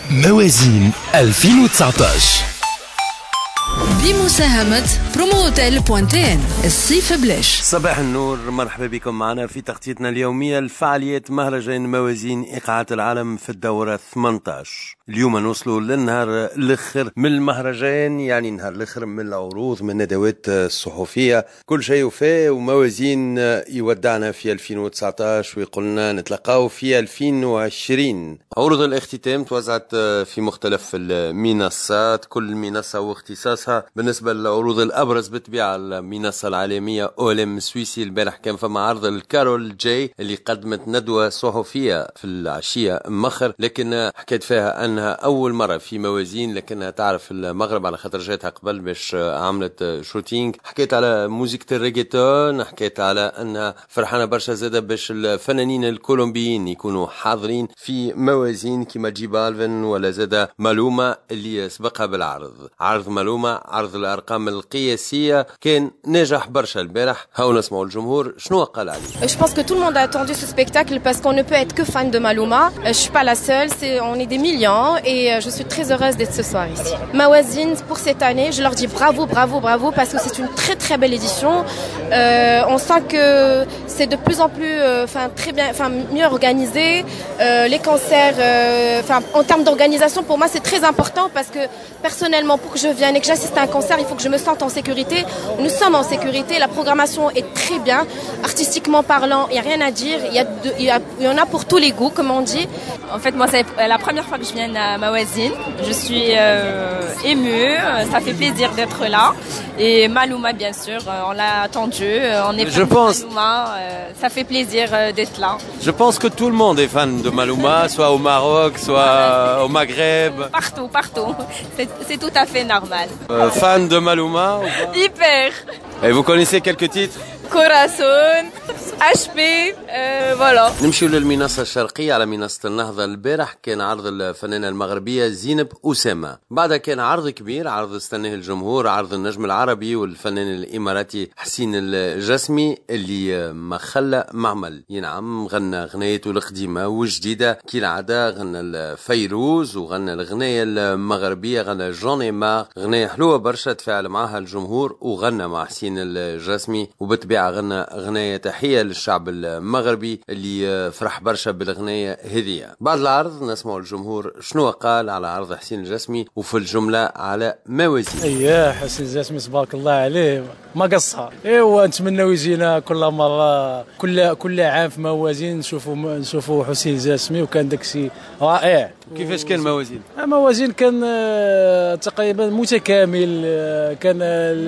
موازين 2019 بمساهمة بروموتيل.tn. الصيف بلاش. صباح النور، مرحبا بكم معنا في تغطيتنا اليومية لفعاليات مهرجان موازين إيقاعات العالم في الدورة 18. اليوم نوصلوا للنهار الأخر من المهرجان، يعني نهار الأخر من العروض، من الندوات الصحفية، كل شيء وفاه. وموازين يودعنا في 2019 ويقولنا نتلقاو في 2020. عروض الاختتام توزعت في مختلف المنصات، كل منصة واختصاصها. بالنسبة للعروض الأبرز بالطبيعة المنصة العالمية أولم سويسي، البارح كان فما عرض الكارول جاي اللي قدمت ندوة صحفية في العشية مخر، لكن حكيت فيها أنها أول مرة في موازين، لكنها تعرف المغرب على خاطر جاتها قبل باش عملت شوتينج. حكيت على موسيقى الريجيتون، حكيت على أنها فرحانة برشا زادة باش الفنانين الكولومبيين يكونوا حاضرين في موازين كما جي بالفن ولا زادة مالوما اللي سبقها بالعرض. عرض مالوما عرض الأرقام القياسية كان ناجح برشا البارح. هاو نسمعوا الجمهور شنو قال عليه. Je pense que tout le monde a attendu ce spectacle parce qu'on ne peut être que fan de Maluma. Je suis pas la seule, on est des millions et je suis très heureuse d'être ce soir ici. Mawazine, pour cette année, je leur dis bravo, bravo, bravo parce que c'est une très très belle édition. On sent que c'est de plus en plus très bien, mieux organisé. Les concerts, en termes d'organisation, pour moi c'est très important parce que personnellement, pour que je vienne et que j'assiste à un concert, il faut que je me sente en sécurité. Nous sommes en sécurité, la programmation est très bien. Artistiquement parlant, il n'y a rien à dire. Il y en a pour tous les goûts, comme on dit. En fait, moi, c'est la première fois que je viens à Mawazine. Je suis émue, ça fait plaisir d'être là. Et Maluma, bien sûr, on l'a attendu. On est fan de Maluma, ça fait plaisir d'être là. Je pense que tout le monde est fan de Maluma, soit au Maroc, soit au Maghreb. Partout, partout. C'est tout à fait normal. Fan de Maluma ou pas? Hyper. Et vous connaissez quelques titres? Corazon, HP, voilà. نمشيو للمنصة الشرقية على منصة النهضة. البارح كان عرض الفنانة المغربية زينب أسامة، بعدها كان عرض كبير، عرض استناه الجمهور، عرض النجم العربي والفنان الإماراتي حسين الجسمي اللي ما خلى معمل ينعم. غنى غنايته القديمة والجديدة كالعادة، غنى الفيروز وغنى الغناية المغربية، غنى جوني مار، غناية حلوة برشا تفاعل معها الجمهور، وغنى مع حسين الجسمي. وبالطبيعة غنى غناية تحية للشعب المغربي اللي فرح برشا بالغناية هذية. بعد العرض نسمعوا الجمهور شنو قال على عرض حسين الجسمي وفي الجملة على موازين. اييه، حسين الجسمي تبارك الله عليه ما قصها. ايوا نتمنوا يجينا كل مرة، كل عام في موازين نشوفوا حسين الجسمي، وكان داكشي رائع. كيفاش كان موازين؟ موازين كان تقريبا متكامل، كان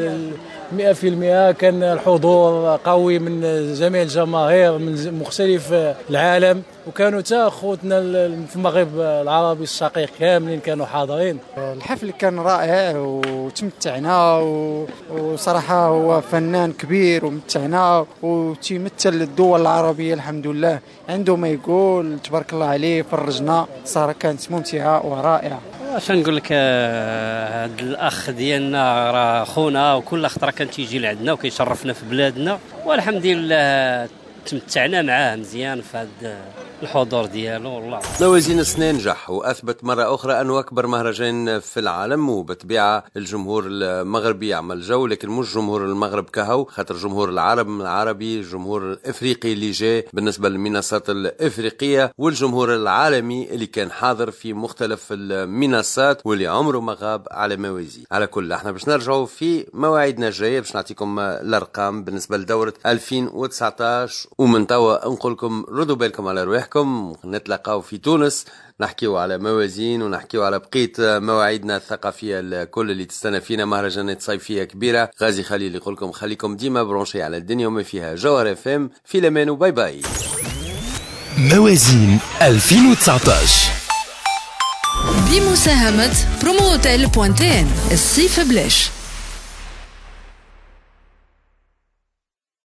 100%، كان الحضور قوي من جميع الجماهير من مختلف العالم، وكانوا تا خوتنا في المغرب العربي الشقيق كاملين كانوا حاضرين. الحفل كان رائع وتمتعنا، وصراحة هو فنان كبير ومتعنا وتيمثل الدول العربية الحمد لله، عنده ما يقول تبارك الله عليه، فرجنا صراحة كانت ممتعة ورائعة. واش نقول لك، هذا الاخ ديالنا راه خونا، وكل خطره كان تيجي لعندنا وكيشرفنا في بلادنا، والحمد لله تمتعنا معاه مزيان في هذا الحضور ديالو. والله موازين السنة نجح وأثبت مرة أخرى أنه أكبر مهرجان في العالم، وبالطبيعة الجمهور المغربي عمل جو، لكن مش جمهور المغرب كهو، خاطر جمهور العربي، الجمهور الإفريقي اللي جاء بالنسبة للمنصات الإفريقية، والجمهور العالمي اللي كان حاضر في مختلف المنصات واللي عمره ما غاب على موازين. على كل احنا باش نرجعوا في مواعيدنا الجاية باش نعطيكم الأرقام بالنسبة لدورة 2019، ومن توا نقولكم ردوا بالكم على رواحكم. نتلاقاو في تونس نحكيو على موازين ونحكيو على بقية مواعيدنا الثقافية الكل اللي تستنى فينا. مهرجانات صيفية كبيرة. غازي خليل يقولكم خليكم ديما برونشي على الدنيا وما فيها. جوهر FM في الأمان وباي باي. موازين 2019 بمساهمة بروموتيل.tn. الصيف بلاش.